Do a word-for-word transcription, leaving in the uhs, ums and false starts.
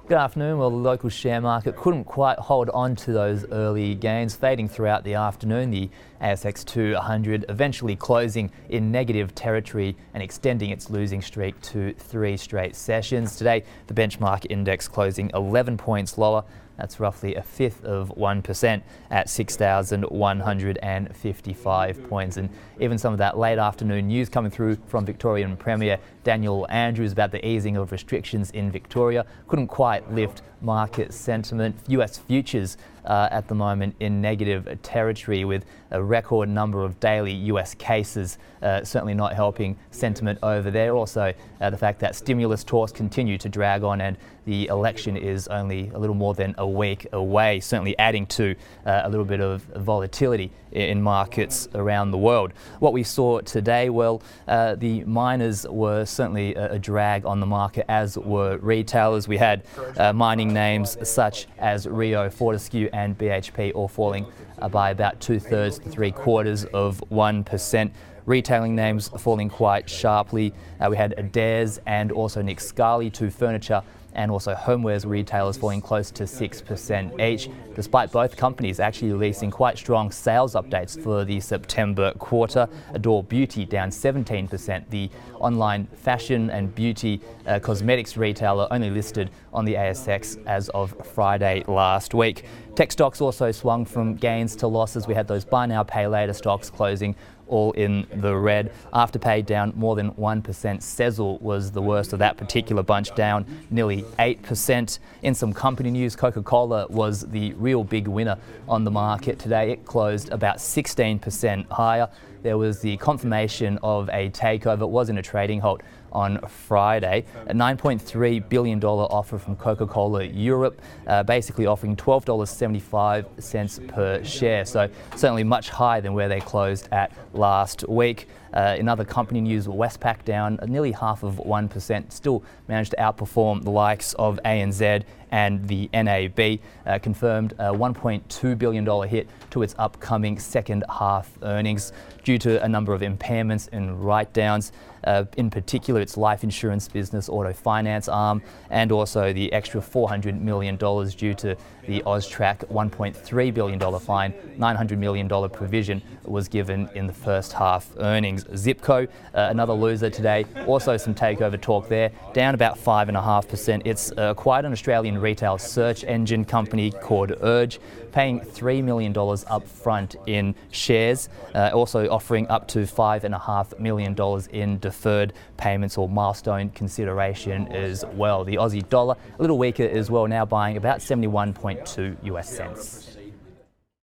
Good afternoon. Well, the local share market couldn't quite hold on to those early gains, fading throughout the afternoon. The A S X two hundred eventually closing in negative territory and extending its losing streak to three straight sessions. Today, the benchmark index closing eleven points lower. That's roughly a fifth of one percent at six thousand one hundred fifty-five points. And even some of that late afternoon news coming through from Victorian Premier Daniel Andrews about the easing of restrictions in Victoria couldn't quite lift market sentiment. U S futures uh, at the moment in negative territory with a record number of daily U S cases, uh, certainly not helping sentiment over there. Also, uh, the fact that stimulus talks continue to drag on and the election is only a little more than a week away, certainly adding to uh, a little bit of volatility in markets around the world. What we saw today, well, uh, the miners were certainly a, a drag on the market, as were retailers. We had uh, mining names such as Rio, Fortescue and B H P all falling uh, by about two-thirds to three-quarters of one percent. Retailing names falling quite sharply. Uh, we had Adairs and also Nick Scali, two furniture and also homewares retailers falling close to six percent each, despite both companies actually releasing quite strong sales updates for the September quarter. Adore Beauty down seventeen percent, the online fashion and beauty uh, cosmetics retailer only listed on the A S X as of Friday last week. Tech stocks also swung from gains to losses. We had those buy now, pay later stocks closing all in the red. Afterpay down more than one percent. Sezzle was the worst of that particular bunch, down nearly eight percent. In some company news, Coca-Cola was the real big winner on the market today. It closed about sixteen percent higher. There was the confirmation of a takeover. It was in a trading halt on Friday. A nine point three billion dollars offer from Coca-Cola Europe, uh, basically offering twelve dollars and seventy-five cents per share. So certainly much higher than where they closed at last week. Uh, in other company news, Westpac down nearly half of one percent, still managed to outperform the likes of A N Z and the N A B, uh, confirmed a one point two billion dollars hit to its upcoming second half earnings due to a number of impairments and write-downs, uh, in particular its life insurance business, auto finance arm, and also the extra four hundred million dollars due to the AUSTRAC one point three billion dollars fine. nine hundred million dollars provision was given in the first half earnings. Zipco, uh, another loser today, also some takeover talk there, down about five point five percent. It's uh, quite an Australian retail search engine company called Urge, paying three million dollars up front in shares, uh, also offering up to five point five million dollars in deferred payments or milestone consideration as well. The Aussie dollar, a little weaker as well, now buying about seventy-one point two U S cents.